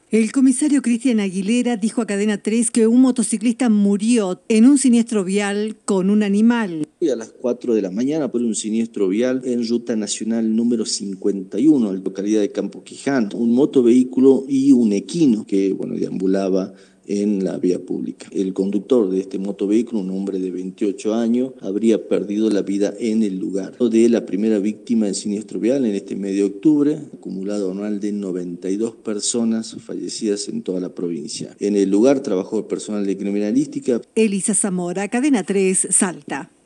El comisario Cristian Aguilera dijo a Cadena 3 que un motociclista murió en un siniestro vial con un animal. A las 4 de la mañana por un siniestro vial en ruta nacional número 51, en la localidad de Campo Quijano. Un motovehículo y un equino que, deambulaba en la vía pública. El conductor de este motovehículo, un hombre de 28 años, habría perdido la vida en el lugar. De la primera víctima en siniestro vial en este mes de octubre, acumulado anual de 92 personas fallecidas en toda la provincia. En el lugar trabajó el personal de criminalística. Elisa Zamora, Cadena 3, Salta.